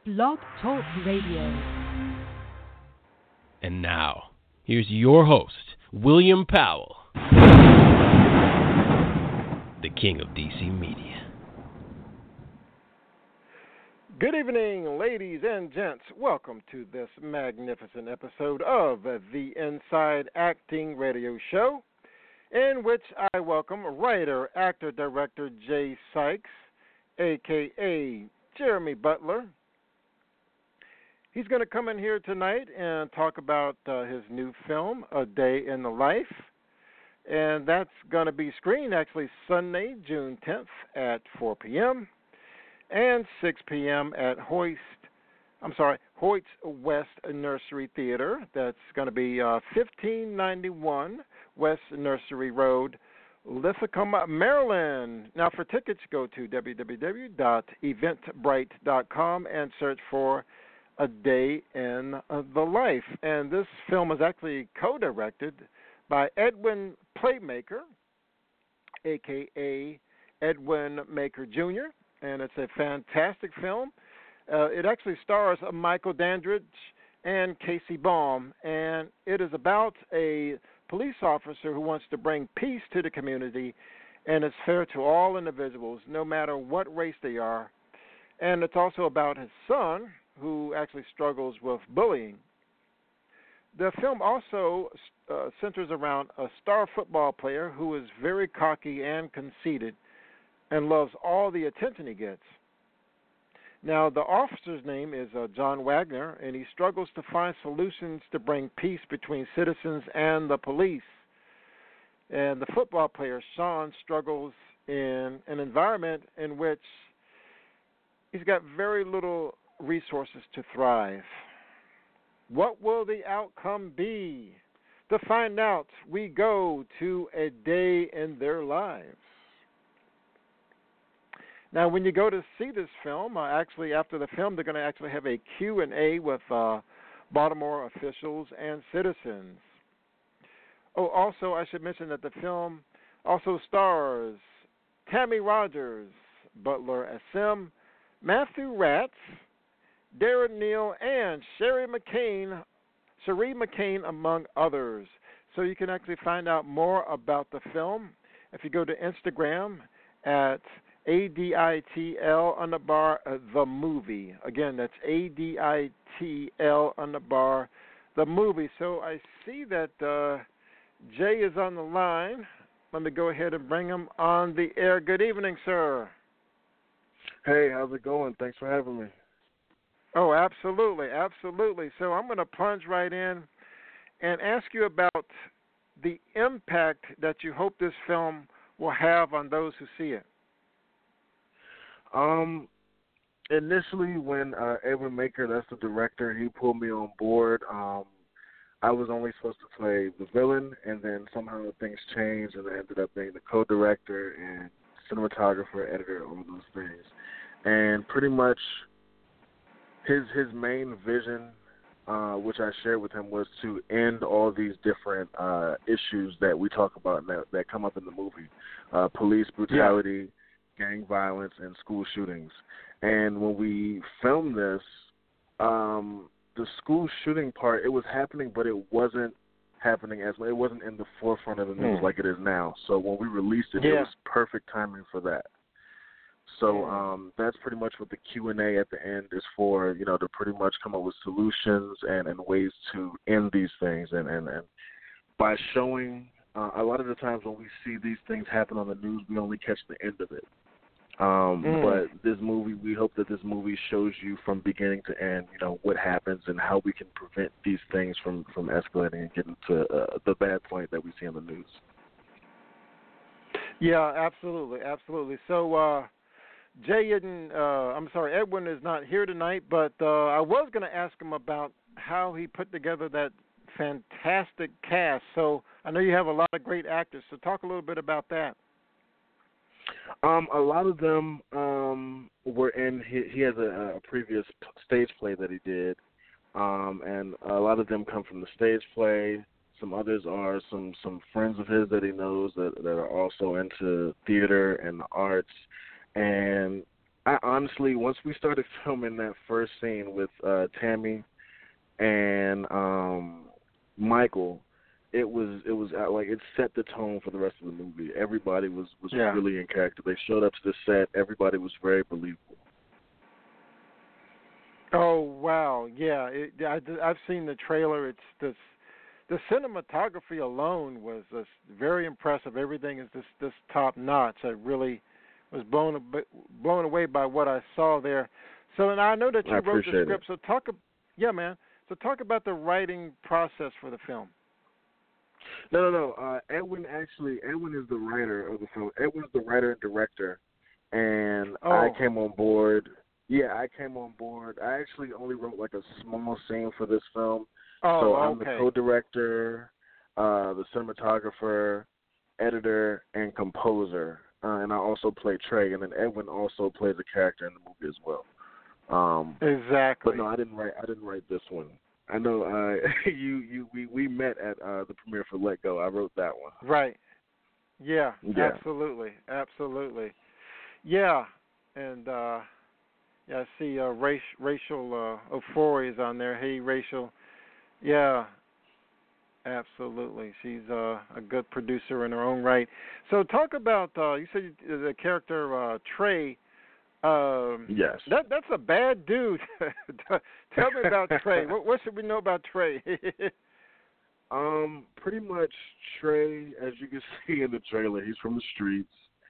Blog Talk Radio. And now, here's your host, William Powell, the king of DC Media. Good evening, ladies and gents. Welcome to this magnificent episode of the Inside Acting Radio Show, in which I welcome writer, actor, director Jay Sykes, a.k.a. Jeremy Butler. He's going to come in here tonight and talk about his new film, A Day in the Life. And that's going to be screened actually Sunday, June 10th at 4 p.m. and 6 p.m. at Hoyt's West Nursery Theater. That's going to be 1591 West Nursery Road, Lithicum, Maryland. Now, for tickets, go to www.eventbrite.com and search for A Day in the Life. And this film is actually co-directed by Edwin Playmaker, a.k.a. Edwin Maker Jr., and it's a fantastic film. It actually stars Michael Dandridge and Casey Baum, and it is about a police officer who wants to bring peace to the community, and it's fair to all individuals, no matter what race they are. And it's also about his son, who actually struggles with bullying. The film also centers around a star football player who is very cocky and conceited and loves all the attention he gets. Now, the officer's name is John Wagner, and he struggles to find solutions to bring peace between citizens and the police. And the football player, Sean, struggles in an environment in which he's got very little resources to thrive. What will the outcome be? To find out, we go to A Day in Their Lives. Now, when you go to see this film, actually after the film, they're going to actually have a Q&A with Baltimore officials and citizens. Oh, also, I should mention that the film also stars Tammy Rogers, Butler Asim, Matthew Ratz, Darren Neal, and Sherry McCain, among others. So you can actually find out more about the film if you go to Instagram at ADITL_the movie. Again, that's ADITL_the movie. So I see that Jay is on the line. Let me go ahead and bring him on the air. Good evening, sir. Hey, how's it going? Thanks for having me. Oh, absolutely, absolutely. So I'm going to plunge right in and ask you about the impact that you hope this film will have on those who see it. Initially, when Edwin Maker, that's the director, he pulled me on board. I was only supposed to play the villain, and then somehow things changed, and I ended up being the co-director and cinematographer, editor, all those things. And pretty much his main vision, which I shared with him, was to end all these different issues that we talk about that come up in the movie, police brutality, gang violence, and school shootings. And when we filmed this, the school shooting part, it was happening, but it wasn't happening it wasn't in the forefront of the news like it is now. So when we released it, it was perfect timing for that. So that's pretty much what the Q&A at the end is for, to pretty much come up with solutions and ways to end these things. And by showing, a lot of the times when we see these things happen on the news, we only catch the end of it. But this movie, we hope that this movie shows you from beginning to end, what happens and how we can prevent these things from escalating and getting to the bad point that we see on the news. Yeah, absolutely, absolutely. So, Edwin is not here tonight, but I was going to ask him about how he put together that fantastic cast. So I know you have a lot of great actors, so talk a little bit about that. A lot of them were in. He has a previous stage play that he did, and a lot of them come from the stage play. Some others are some friends of his that he knows that are also into theater and the arts. And I honestly, once we started filming that first scene with Tammy and Michael, it was like it set the tone for the rest of the movie. Everybody was really in character. They showed up to the set. Everybody was very believable. Oh wow, yeah. I've seen the trailer. It's this. The cinematography alone was just very impressive. Everything is this top notch. I really was blown away by what I saw there. So, and I know that you wrote the script. So So talk about the writing process for the film. No. Edwin is the writer of the film. Edwin's the writer and director, and I came on board. Yeah, I came on board. I actually only wrote like a small scene for this film. So I'm the co-director, the cinematographer, editor, and composer, and I also play Trey. And then Edwin also plays a character in the movie as well. Exactly. But no, I didn't write this one. I know we met at the premiere for Let Go. I wrote that one. Right. Yeah. Absolutely. Yeah, and I see Rachel Ofori is on there. Hey, Rachel. Yeah, absolutely. She's a good producer in her own right. So talk about you said the character Trey. Yes. That's a bad dude. Tell me about Trey. What should we know about Trey? Pretty much Trey, as you can see in the trailer, he's from the streets.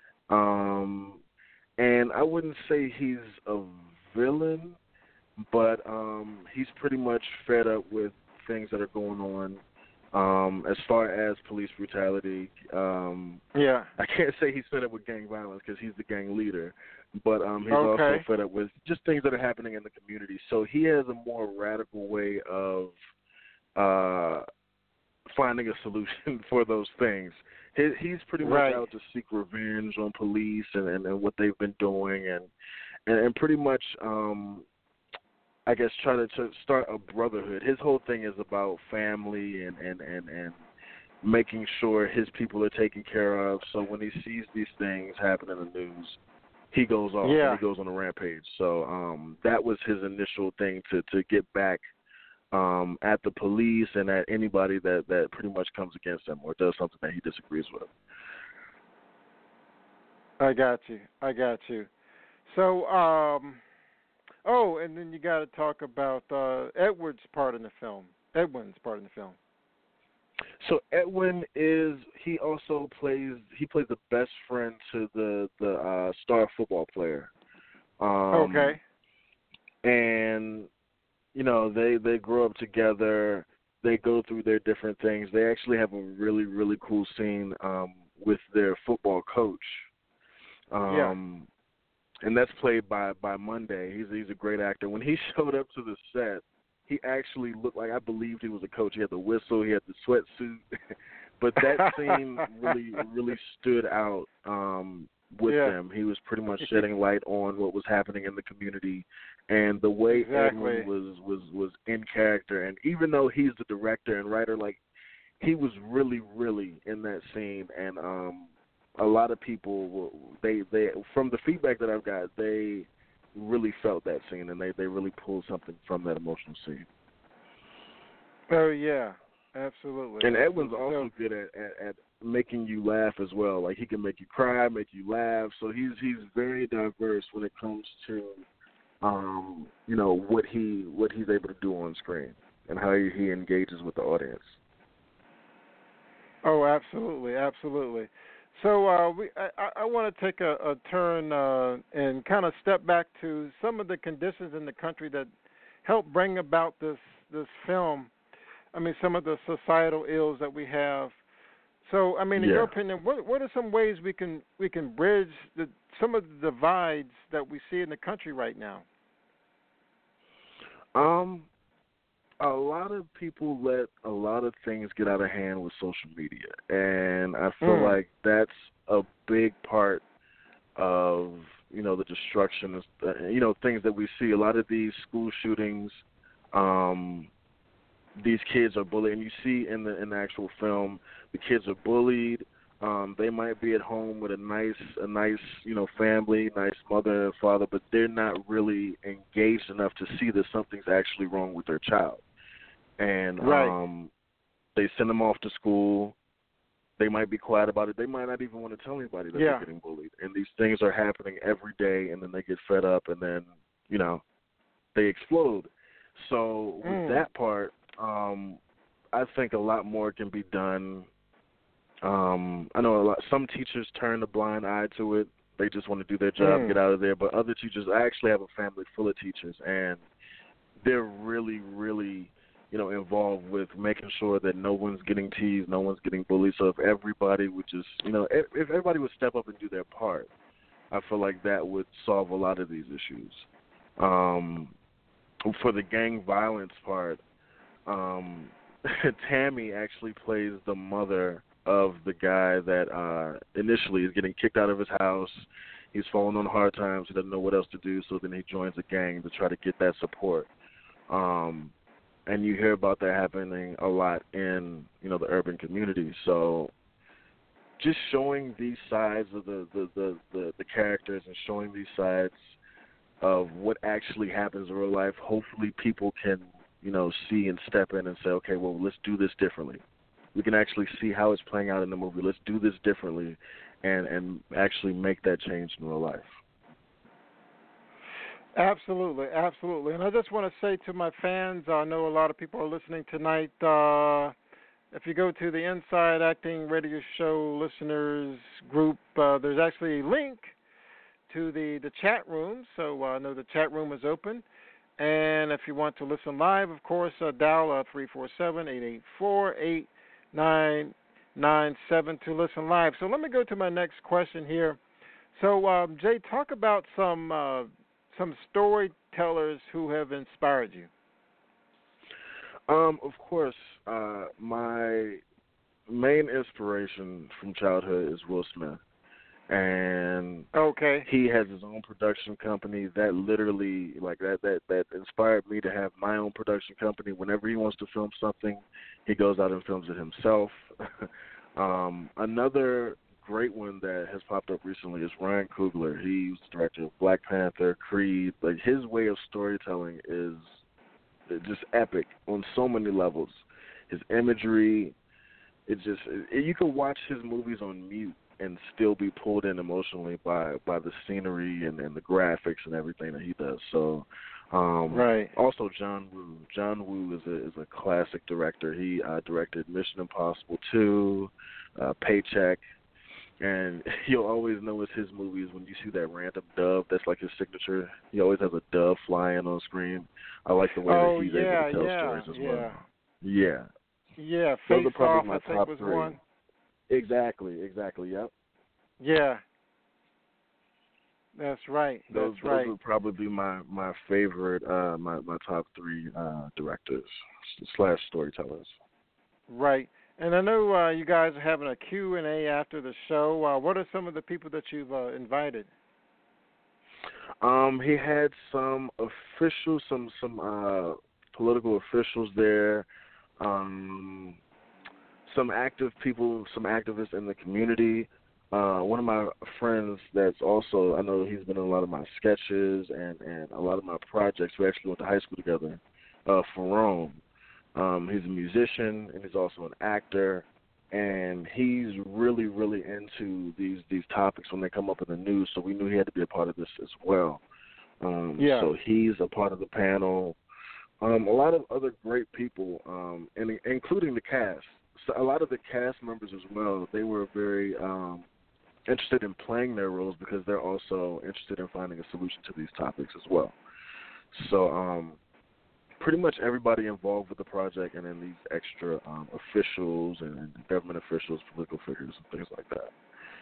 And I wouldn't say he's a villain, but he's pretty much fed up with things that are going on as far as police brutality. I can't say he's fed up with gang violence because he's the gang leader, but he's also fed up with just things that are happening in the community. So he has a more radical way of finding a solution for those things. He's pretty much out to seek revenge on police and what they've been doing and pretty much I guess try to start a brotherhood. His whole thing is about family and making sure his people are taken care of. So when he sees these things happen in the news, he goes off and he goes on a rampage. So that was his initial thing to get back at the police and at anybody that pretty much comes against him or does something that he disagrees with. I got you. So, and then you got to talk about Edwin's part in the film. So Edwin he plays the best friend to the star football player. And they grow up together. They go through their different things. They actually have a really, really cool scene with their football coach. And that's played by Monday. He's a great actor. When he showed up to the set, he actually looked like I believed he was a coach. He had the whistle, he had the sweatsuit. But that scene really stood out with them. He was pretty much shedding light on what was happening in the community and the way Edwin was in character. And even though he's the director and writer, like he was really, really in that scene. And a lot of people, they from the feedback that I've got, they really felt that scene and they really pulled something from that emotional scene. Oh yeah, absolutely. And Edwin's also good at making you laugh as well. Like he can make you cry, make you laugh. So he's very diverse when it comes to what he's able to do on screen and how he engages with the audience. Oh, absolutely. So I want to take a turn and kind of step back to some of the conditions in the country that help bring about this film. I mean, some of the societal ills that we have. So, I mean, in your opinion, what are some ways we can bridge some of the divides that we see in the country right now? A lot of people let a lot of things get out of hand with social media, and I feel like that's a big part of the destruction, things that we see. A lot of these school shootings, these kids are bullied, and you see in the actual film, the kids are bullied. They might be at home with a nice, family, nice mother and father, but they're not really engaged enough to see that something's actually wrong with their child. And they send them off to school. They might be quiet about it. They might not even want to tell anybody that they're getting bullied. And these things are happening every day, and then they get fed up, and then, they explode. So with that part, I think a lot more can be done. I know some teachers turn a blind eye to it. They just want to do their job, get out of there. But other teachers, I actually have a family full of teachers, and they're really, really, involved with making sure that no one's getting teased, no one's getting bullied. So if everybody would just, if everybody would step up and do their part, I feel like that would solve a lot of these issues. For the gang violence part, Tammy actually plays the mother of the guy that initially is getting kicked out of his house. He's falling on hard times. He doesn't know what else to do, so then he joins a gang to try to get that support. And you hear about that happening a lot in, the urban community. So just showing these sides of the characters and showing these sides of what actually happens in real life, hopefully people can, see and step in and say, okay, well, let's do this differently. We can actually see how it's playing out in the movie. Let's do this differently and actually make that change in real life. Absolutely, absolutely. And I just want to say to my fans, I know a lot of people are listening tonight, if you go to the Inside Acting Radio Show listeners group, there's actually a link to the chat room. So I know the chat room is open. And if you want to listen live, of course, dial 347-884-8997 to listen live. So let me go to my next question here. So, Jay, talk about some storytellers who have inspired you. Of course, my main inspiration from childhood is Will Smith. And he has his own production company that literally, that inspired me to have my own production company. Whenever he wants to film something, he goes out and films it himself. Another great one that has popped up recently is Ryan Coogler. He's the director of Black Panther, Creed. Like, his way of storytelling is just epic on so many levels. His imagery, you can watch his movies on mute and still be pulled in emotionally by the scenery and the graphics and everything that he does. So, also John Woo. John Woo is a classic director. He directed Mission Impossible 2, Paycheck, and you'll always know it's his movies when you see that random dove. That's like his signature. He always has a dove flying on screen. I like the way that he's able to tell stories as well. Yeah. Yeah, Face Off, I think, was three. one. Exactly, yep. Yeah. That's right. Those would probably be my favorite, my top three directors / storytellers. Right. And I know you guys are having a Q&A after the show. What are some of the people that you've invited? He had some officials, some political officials there, some active people, some activists in the community. One of my friends that's also, I know he's been in a lot of my sketches and a lot of my projects. We actually went to high school together, Ferone. He's a musician and he's also an actor, and he's really, really into these topics when they come up in the news, so we knew he had to be a part of this as well. So he's a part of the panel. A lot of other great people, and including the cast. So a lot of the cast members as well, they were very interested in playing their roles because they're also interested in finding a solution to these topics as well. So pretty much everybody involved with the project, and then these extra officials and government officials, political figures, and things like that.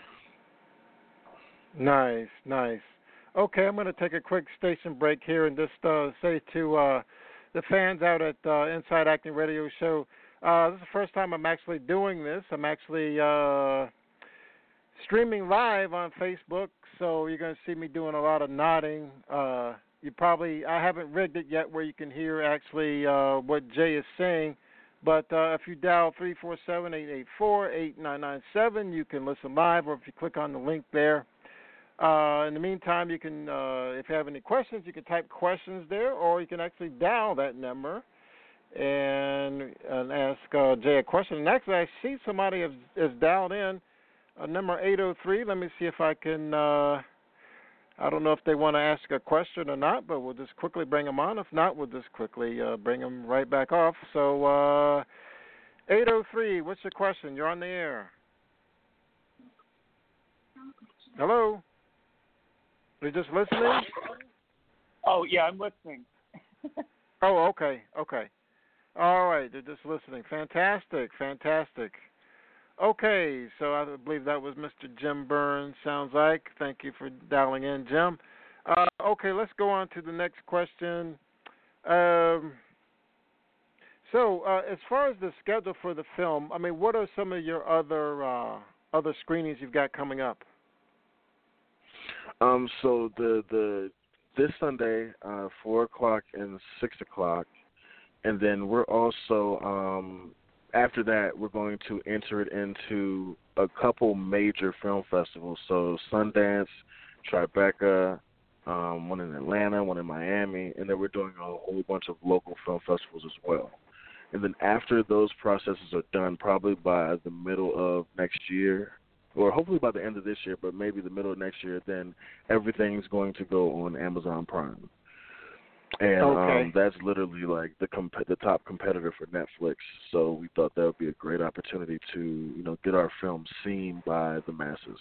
Nice. Okay, I'm going to take a quick station break here and just say to the fans out at Inside Acting Radio Show, this is the first time I'm actually doing this. I'm actually streaming live on Facebook, so you're going to see me doing a lot of nodding. I haven't rigged it yet where you can hear actually what Jay is saying, But if you dial 347-884-8997, you can listen live, or if you click on the link there. In the meantime, you can, if you have any questions, you can type questions there, or you can actually dial that number and ask Jay a question. And actually, I see somebody has dialed in number 803. Let me see if I can. I don't know if they want to ask a question or not, but we'll just quickly bring them on. If not, we'll just quickly bring them right back off. So 803, what's your question? You're on the air. Hello? You're just listening? Oh, yeah, I'm listening. Oh, okay. All right, they're just listening. Fantastic. Okay, so I believe that was Mr. Jim Burns, sounds like. Thank you for dialing in, Jim. Okay, let's go on to the next question. So as far as the schedule for the film, I mean, what are some of your other screenings you've got coming up? So this Sunday, 4:00 and 6:00, and then we're also after that we're going to enter it into a couple major film festivals. So Sundance, Tribeca, one in Atlanta, one in Miami, and then we're doing a whole bunch of local film festivals as well. And then after those processes are done, probably by the middle of next year, or hopefully by the end of this year, but maybe the middle of next year, then everything's going to go on Amazon Prime. And that's literally like the top competitor for Netflix. So we thought that would be a great opportunity to, get our film seen by the masses.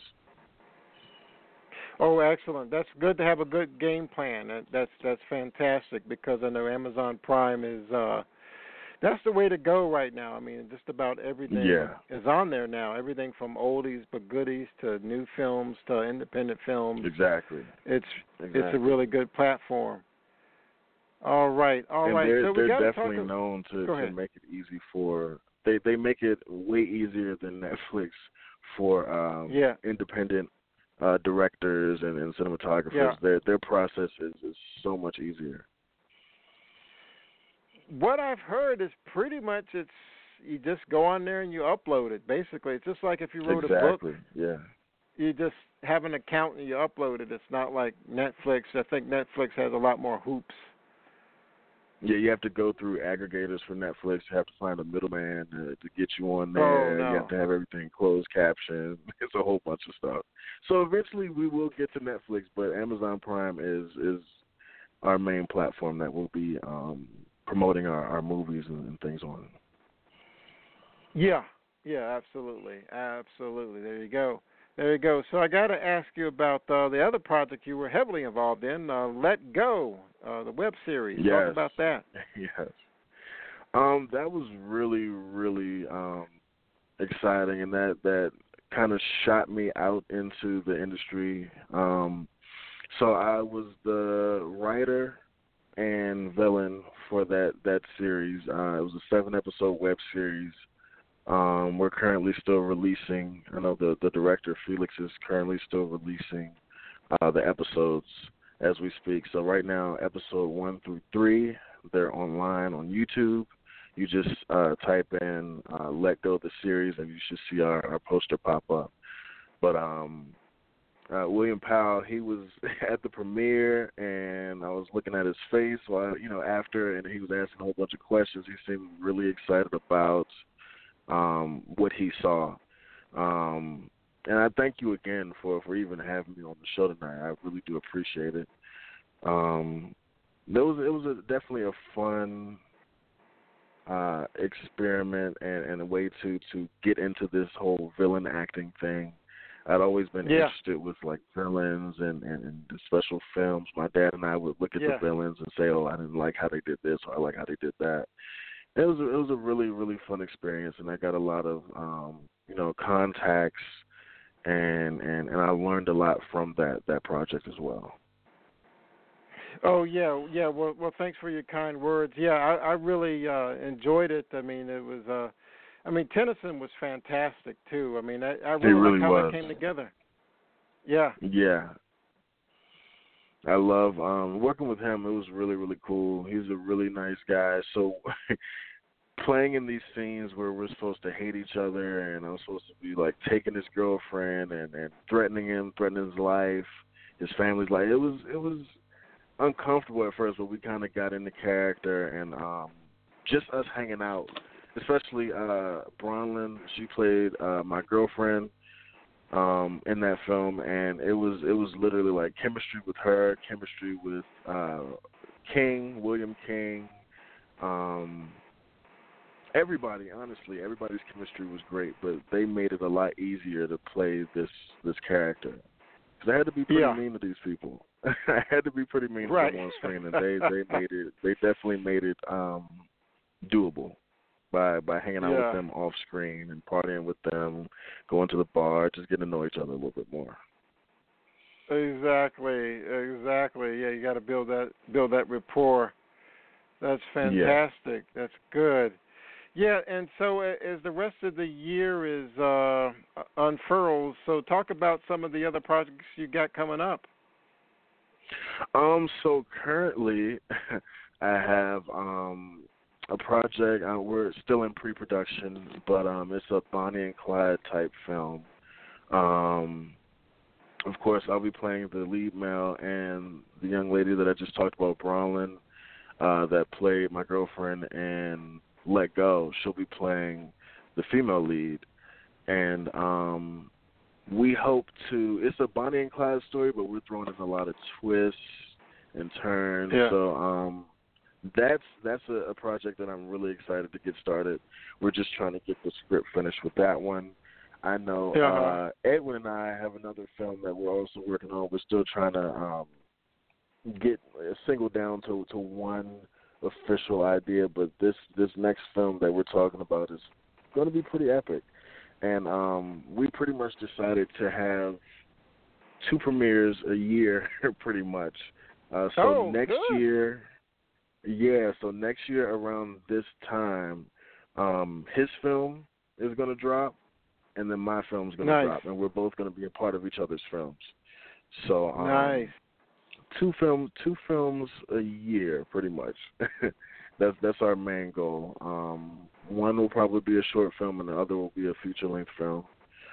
Oh, excellent. That's good to have a good game plan. That's fantastic, because I know Amazon Prime is that's the way to go right now. I mean, just about everything is on there now. Everything from oldies but goodies to new films to independent films. Exactly. It's a really good platform. All right. They're definitely known to make it easy for. They make it way easier than Netflix for independent directors and cinematographers. Yeah. Their process is so much easier. What I've heard is pretty much you just go on there and you upload it. Basically, it's just like if you wrote a book. Exactly. Yeah. You just have an account and you upload it. It's not like Netflix. I think Netflix has a lot more hoops. Yeah, you have to go through aggregators for Netflix. You have to find a middleman to get you on there. Oh, no. You have to have everything closed captioned. It's a whole bunch of stuff. So eventually we will get to Netflix, but Amazon Prime is our main platform that will be promoting our movies and things on. Yeah, absolutely. There you go. So I got to ask you about the other project you were heavily involved in, Let Go, the web series. Yes. Talk about that. Yes. That was really, really exciting, and that kind of shot me out into the industry. So I was the writer and villain for that series. It was a 7-episode web series. We're currently still releasing. I know the director, Felix, is currently still releasing the episodes as we speak. So right now, episode 1 through 3, they're online on YouTube. You just type in Let Go the series, and you should see our poster pop up. But William Powell, he was at the premiere, and I was looking at his face while, after, and he was asking a whole bunch of questions. He seemed really excited about what he saw. And I thank you again for even having me on the show tonight. I really do appreciate it. It was definitely a fun experiment and a way to get into this whole villain acting thing. I'd always been interested with like villains and the special films. My dad and I would look at the villains and say, "Oh, I didn't like how they did this, or I like how they did that." It was a really, really fun experience, and I got a lot of contacts, and I learned a lot from that project as well. Oh yeah. Well, thanks for your kind words. Yeah, I really enjoyed it. I mean, it was. Tennyson was fantastic too. I mean, I really like how it came together. Yeah. Yeah. I love working with him. It was really, really cool. He's a really nice guy. So playing in these scenes where we're supposed to hate each other, and I'm supposed to be like taking his girlfriend and threatening him, threatening his life, his family's life. It was uncomfortable at first, but we kind of got into character, and just us hanging out, especially Bronlyn. She played my girlfriend in that film, and it was literally like chemistry with her, chemistry with William King. Everybody, honestly, everybody's chemistry was great, but they made it a lot easier to play this character. Because I had to be pretty mean to these people. I had to be pretty mean to them on screen, and they definitely made it doable by hanging out with them off screen and partying with them, going to the bar, just getting to know each other a little bit more. Exactly. Yeah, you got to build that rapport. That's fantastic. Yeah. That's good. Yeah, and so as the rest of the year is unfurls, so talk about some of the other projects you got coming up. So currently I have a project. We're still in pre-production, but it's a Bonnie and Clyde type film. Of course, I'll be playing the lead male, and the young lady that I just talked about, Bronlyn, that played my girlfriend and Let Go, she'll be playing the female lead. And we hope to, it's a Bonnie and Clyde story, but we're throwing in a lot of twists and turns. Yeah. So that's a project that I'm really excited to get started. We're just trying to get the script finished with that one. I know Edwin and I have another film that we're also working on. We're still trying to get singled down to one official idea, but this next film that we're talking about is going to be pretty epic. And we pretty much decided to have 2 premieres a year, pretty much. Next year, next year around this time, his film is going to drop, and then my film is going to drop, and we're both going to be a part of each other's films. So nice. 2 films a year, pretty much. That's our main goal. One will probably be a short film, and the other will be a feature-length film.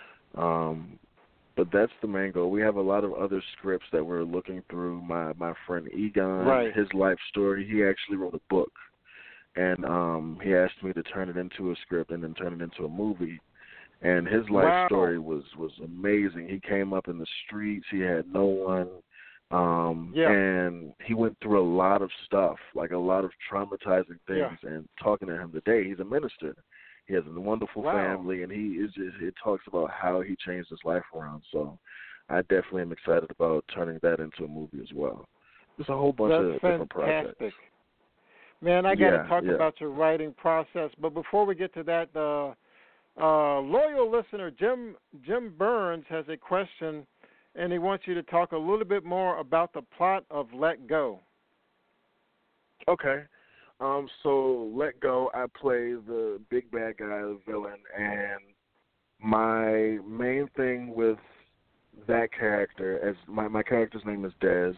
But that's the main goal. We have a lot of other scripts that we're looking through. My friend Egon, his life story, he actually wrote a book, and he asked me to turn it into a script and then turn it into a movie. And his life story was amazing. He came up in the streets. He had no one. And he went through a lot of stuff, like a lot of traumatizing things. And talking to him today, he's a minister. He has a wonderful family, and it talks about how he changed his life around. So I definitely am excited about turning that into a movie as well. There's a whole bunch of different projects. Man, I got to talk about your writing process. But before we get to that, loyal listener Jim Burns has a question, and he wants you to talk a little bit more about the plot of Let Go. Okay. So Let Go, I play the big bad guy, the villain, and my main thing with that character, as my character's name is Dez,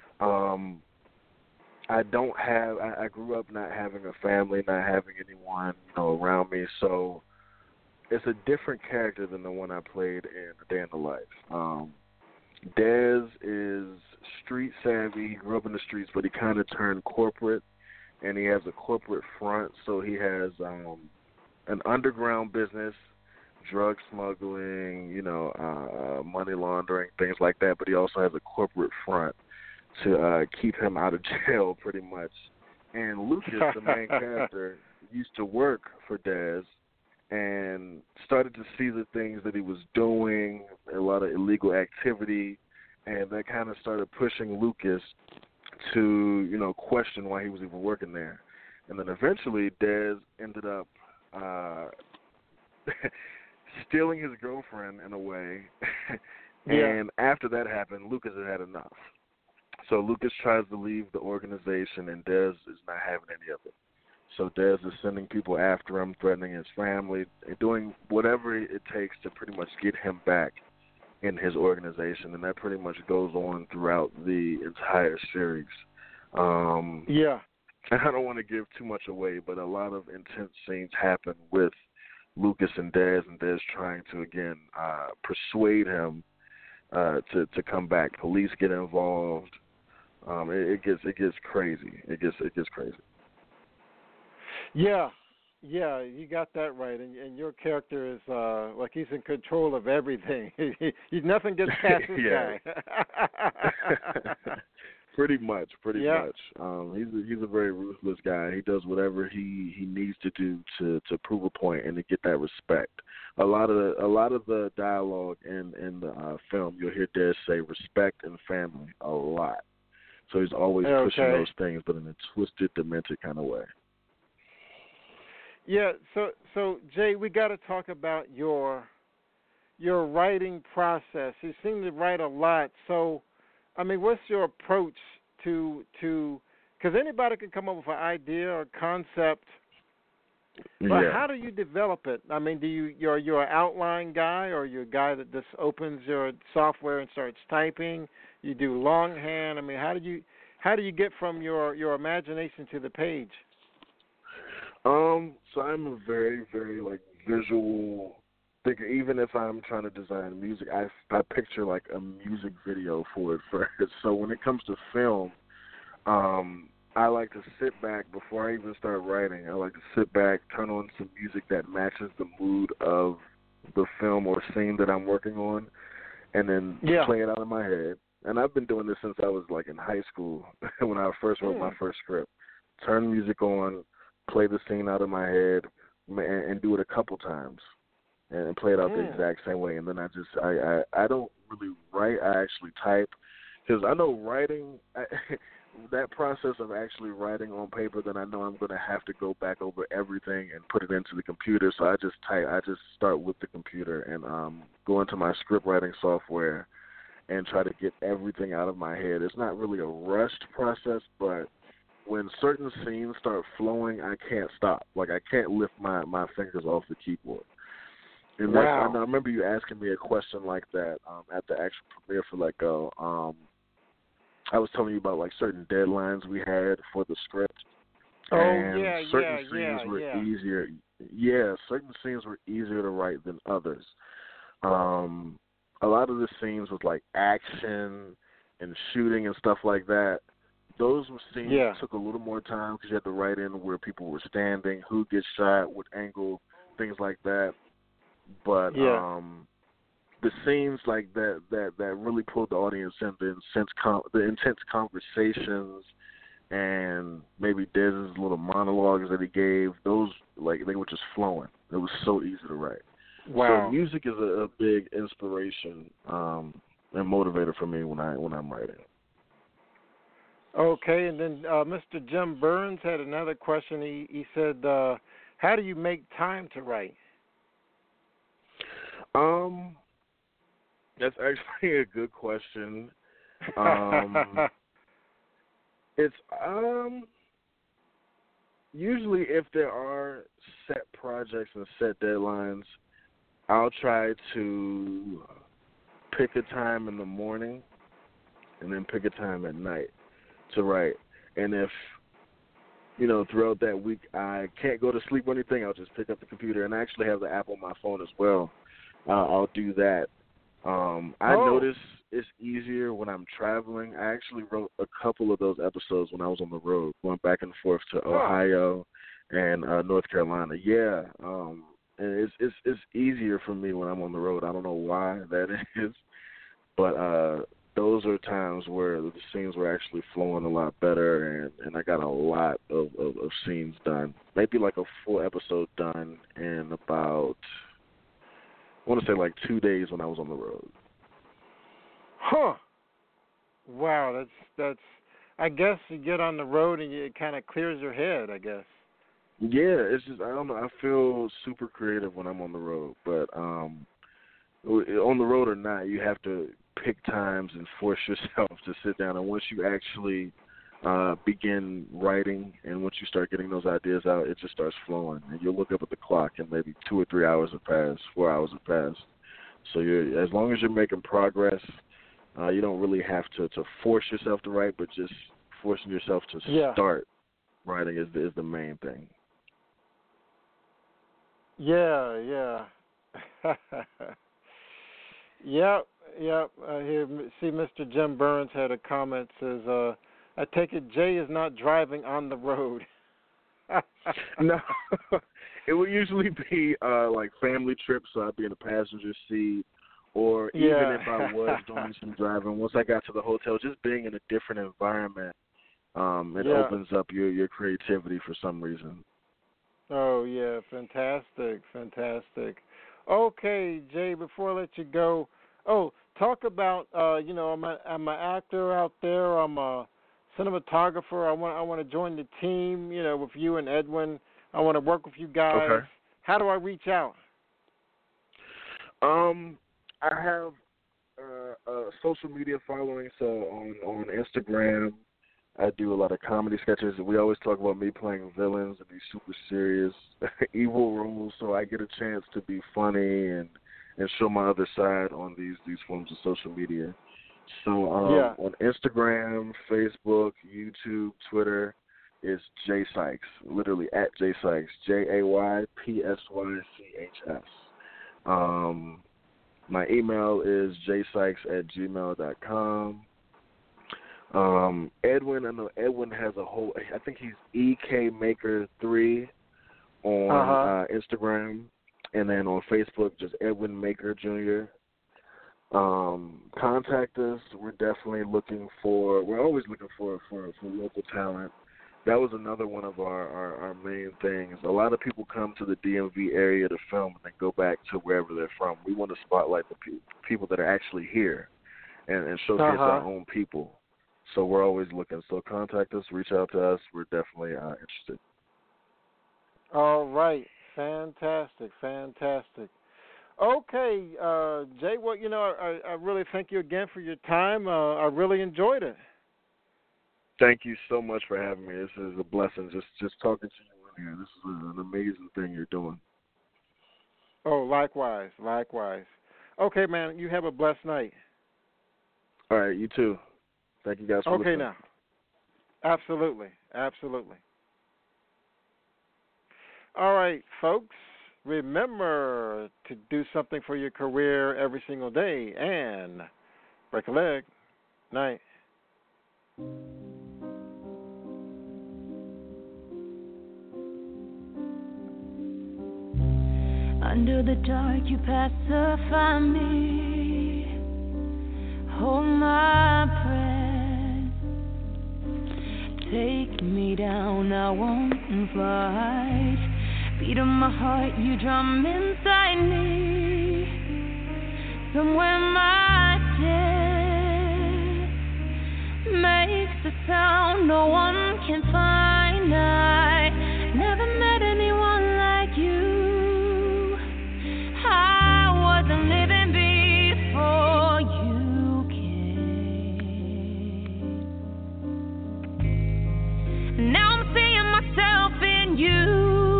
I grew up not having a family, not having anyone, around me, so it's a different character than the one I played in A Day in the Life. Dez is street savvy. He grew up in the streets, but he kind of turned corporate, and he has a corporate front. So he has an underground business, drug smuggling, money laundering, things like that. But he also has a corporate front to keep him out of jail, pretty much. And Lucas, the main character, used to work for Dez and started to see the things that he was doing, a lot of illegal activity, and that kind of started pushing Lucas to, question why he was even working there. And then eventually Dez ended up stealing his girlfriend in a way, and after that happened, Lucas had enough. So Lucas tries to leave the organization, and Dez is not having any of it. So Dez is sending people after him, threatening his family, and doing whatever it takes to pretty much get him back in his organization. And that pretty much goes on throughout the entire series. I don't want to give too much away, but a lot of intense scenes happen with Lucas and Dez trying to again persuade him to come back. Police get involved. It gets crazy. It gets crazy. Yeah, you got that right. And your character is like he's in control of everything. Nothing gets past this guy. Pretty much. He's a very ruthless guy. He does whatever he needs to do to prove a point and to get that respect. A lot of the dialogue in the film, you'll hear Dez say respect and family a lot. So he's always pushing those things, but in a twisted, demented kind of way. Yeah. So Jay, we got to talk about your writing process. You seem to write a lot. So, I mean, what's your approach to? Because anybody can come up with an idea or concept. But how do you develop it? I mean, you're an outline guy, or you're a guy that just opens your software and starts typing? You do longhand. I mean, how do you get from your imagination to the page? So I'm a very, very like visual thinker. Even if I'm trying to design music, I picture like a music video for it first. So when it comes to film, I like to sit back before I even start writing. I like to sit back, turn on some music that matches the mood of the film or scene that I'm working on, and then play it out in my head. And I've been doing this since I was like in high school when I first wrote my first script. Turn music on, play the scene out in my head, and do it a couple times, and play it out the exact same way. And then I don't really write. I actually type, because I know writing. That process of actually writing on paper, then I know I'm going to have to go back over everything and put it into the computer. So I just type. I just start with the computer and go into my script writing software and try to get everything out of my head. It's not really a rushed process, but when certain scenes start flowing, I can't stop. Like, I can't lift my fingers off the keyboard. And I remember you asking me a question like that at the actual premiere for Let Go. I was telling you about like certain deadlines we had for the script. Certain scenes were easier. Yeah, certain scenes were easier to write than others. A lot of the scenes with like action and shooting and stuff like that, those were scenes that took a little more time because you had to write in where people were standing, who gets shot, what angle, things like that. But the scenes like that really pulled the audience in, the intense conversations and maybe Dez's little monologues that he gave, those, like, they were just flowing. It was so easy to write. Wow. So music is a big inspiration and motivator for me when I'm writing. Okay, and then Mr. Jim Burns had another question. He said, how do you make time to write? That's actually a good question. It's usually if there are set projects and set deadlines, I'll try to pick a time in the morning and then pick a time at night to write. And if, throughout that week I can't go to sleep or anything, I'll just pick up the computer. And I actually have the app on my phone as well. I'll do that. I notice it's easier when I'm traveling. I actually wrote a couple of those episodes when I was on the road, going back and forth to Ohio and North Carolina. Yeah, and it's easier for me when I'm on the road. I don't know why that is, but those are times where the scenes were actually flowing a lot better, and I got a lot of scenes done. Maybe like a full episode done in about, I want to say like 2 days when I was on the road. Huh. Wow, that's. I guess you get on the road and it kind of clears your head, I guess. Yeah, it's just, I don't know. I feel super creative when I'm on the road, but on the road or not, you have to pick times and force yourself to sit down. And once you actually begin writing and once you start getting those ideas out, it just starts flowing. And you'll look up at the clock and maybe 2 or 3 hours have passed, 4 hours have passed. So as long as you're making progress, you don't really have to force yourself to write, but just forcing yourself to start writing is the main thing. Yeah. Yep. Here, see, Mr. Jim Burns had a comment, says, I take it Jay is not driving on the road. No, it would usually be like family trips, so I'd be in the passenger seat, or even if I was doing some driving, once I got to the hotel, just being in a different environment, it opens up your creativity for some reason. Oh, yeah, fantastic. Okay, Jay, before I let you go, talk about, I'm an actor out there, I'm a cinematographer, I want to join the team, with you and Edwin. I want to work with you guys. Okay. How do I reach out? I have a social media following, so on Instagram, I do a lot of comedy sketches. We always talk about me playing villains and these super serious, evil roles, so I get a chance to be funny and show my other side on these forms of social media. So on Instagram, Facebook, YouTube, Twitter, it's Jay Sykes, literally at Jay Sykes, JayPsychs. My email is jaysykes@gmail.com. Edwin, I know Edwin has a whole, I think he's EKMaker3 on Instagram, and then on Facebook, just Edwin Maker Jr. Contact us. We're definitely we're always looking for local talent. That was another one of our main things. A lot of people come to the DMV area to film and then go back to wherever they're from. We want to spotlight the people that are actually here and showcase our own people. So we're always looking. So contact us, reach out to us. We're definitely interested. All right. Fantastic. Okay, Jay, well, I really thank you again for your time. I really enjoyed it. Thank you so much for having me. This is a blessing. Just talking to you in here. This is an amazing thing you're doing. Oh, likewise. Okay, man, you have a blessed night. All right, you too. Thank you guys for listening. Okay, now. Absolutely. All right, folks, remember to do something for your career every single day and break a leg. Night. Under the dark you pacify me. Hold my breath. Take me down, I won't fight. Beat of my heart, you drum inside me. Somewhere my death makes a sound no one can find. I never met anyone like you. I wasn't living before you came. Now I'm seeing myself in you.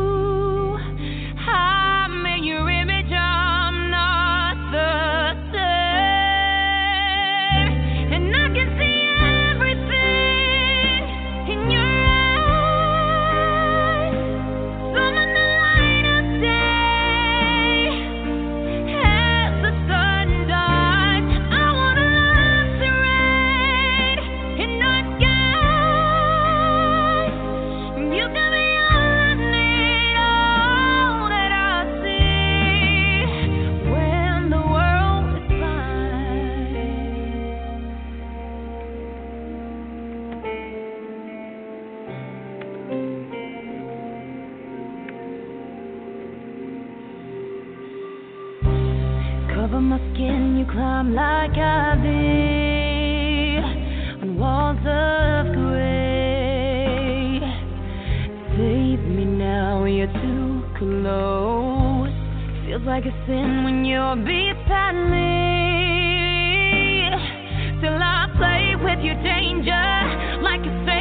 Cover my skin, you climb like ivy on walls of gray. Save me now, you're too close. Feels like a sin when you're beside me. Still I play with your danger like a